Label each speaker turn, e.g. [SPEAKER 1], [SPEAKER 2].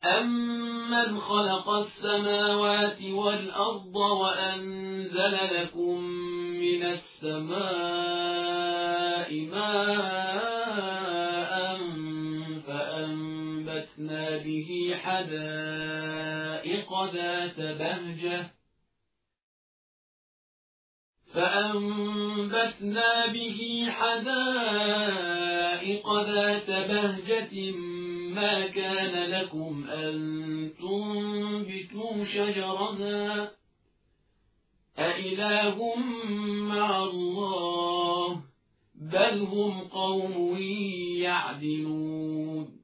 [SPEAKER 1] أَمَّنْ خَلَقَ السَّمَاوَاتِ وَالْأَرْضَ وَأَنزَلَ لَكُم مِّنَ السَّمَاءِ مَاءً فَأَنبَتْنَا به حدائق ذات بهجة ما كان لكم أن تنبتوا شجرها أإله مع الله بل هم قوم يعدلون